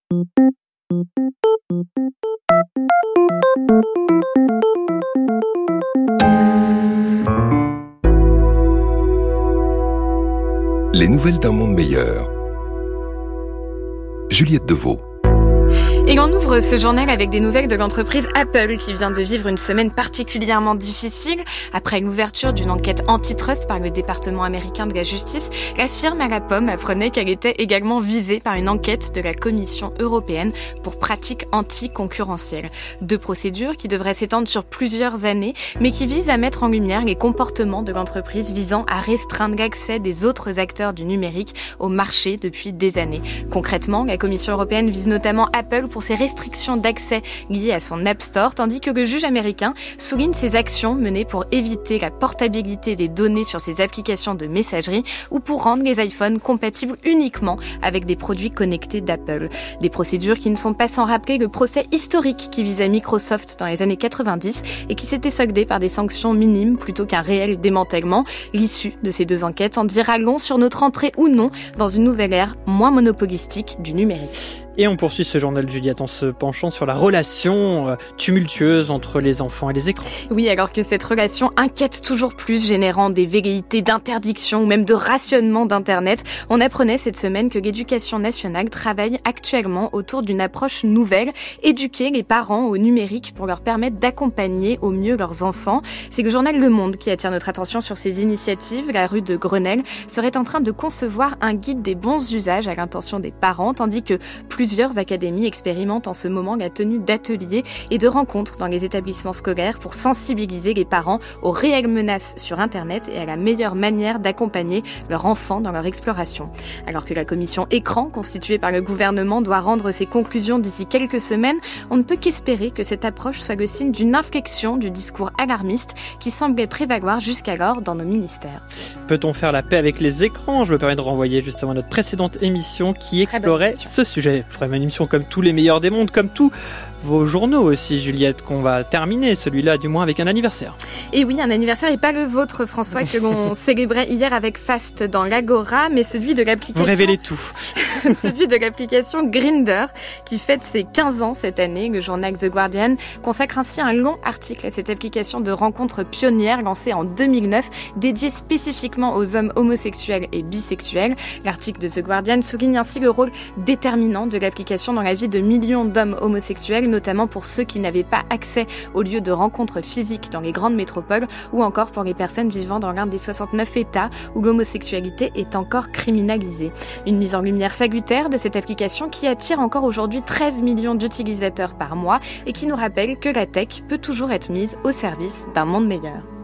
Les nouvelles d'un monde meilleur. Juliette Deveau. Et on ouvre ce journal avec des nouvelles de l'entreprise Apple qui vient de vivre une semaine particulièrement difficile. Après l'ouverture d'une enquête antitrust par le département américain de la justice, la firme à la pomme apprenait qu'elle était également visée par une enquête de la Commission européenne pour pratiques anticoncurrentielles. 2 procédures qui devraient s'étendre sur plusieurs années, mais qui visent à mettre en lumière les comportements de l'entreprise visant à restreindre l'accès des autres acteurs du numérique au marché depuis des années. Concrètement, la Commission européenne vise notamment Apple pour ses restrictions d'accès liées à son App Store, tandis que le juge américain souligne ses actions menées pour éviter la portabilité des données sur ses applications de messagerie ou pour rendre les iPhones compatibles uniquement avec des produits connectés d'Apple. Des procédures qui ne sont pas sans rappeler le procès historique qui visait Microsoft dans les années 90 et qui s'était soldé par des sanctions minimes plutôt qu'un réel démantèlement. L'issue de ces 2 enquêtes en dira long sur notre entrée ou non dans une nouvelle ère moins monopolistique du numérique. Et on poursuit ce journal, Juliette, en se penchant sur la relation tumultueuse entre les enfants et les écrans. Oui, alors que cette relation inquiète toujours plus, générant des velléités d'interdiction ou même de rationnement d'Internet, on apprenait cette semaine que l'Éducation nationale travaille actuellement autour d'une approche nouvelle, éduquer les parents au numérique pour leur permettre d'accompagner au mieux leurs enfants. C'est le journal Le Monde qui attire notre attention sur ces initiatives. La rue de Grenelle serait en train de concevoir un guide des bons usages à l'intention des parents, tandis que plusieurs académies expérimentent en ce moment la tenue d'ateliers et de rencontres dans les établissements scolaires pour sensibiliser les parents aux réelles menaces sur Internet et à la meilleure manière d'accompagner leurs enfants dans leur exploration. Alors que la commission écran, constituée par le gouvernement, doit rendre ses conclusions d'ici quelques semaines, on ne peut qu'espérer que cette approche soit le signe d'une inflexion du discours alarmiste qui semblait prévaloir jusqu'alors dans nos ministères. Peut-on faire la paix avec les écrans ? Je me permets de renvoyer justement à notre précédente émission qui explorait ce sujet. Je ferai une émission comme tous les meilleurs des mondes, comme tous vos journaux aussi, Juliette, qu'on va terminer, celui-là du moins avec un anniversaire. Et oui, un anniversaire, et pas le vôtre, François, que l'on célébrait hier avec Fast dans l'Agora, mais celui de l'application... Vous révélez tout. Celui de l'application Grindr, qui fête ses 15 ans cette année. Le journal The Guardian consacre ainsi un long article à cette application de rencontres pionnière lancée en 2009, dédiée spécifiquement aux hommes homosexuels et bisexuels. L'article de The Guardian souligne ainsi le rôle déterminant de l'application dans la vie de millions d'hommes homosexuels, notamment pour ceux qui n'avaient pas accès aux lieux de rencontres physiques dans les grandes métropoles ou encore pour les personnes vivant dans l'un des 69 États où l'homosexualité est encore criminalisée. Une mise en lumière salutaire de cette application qui attire encore aujourd'hui 13 millions d'utilisateurs par mois et qui nous rappelle que la tech peut toujours être mise au service d'un monde meilleur.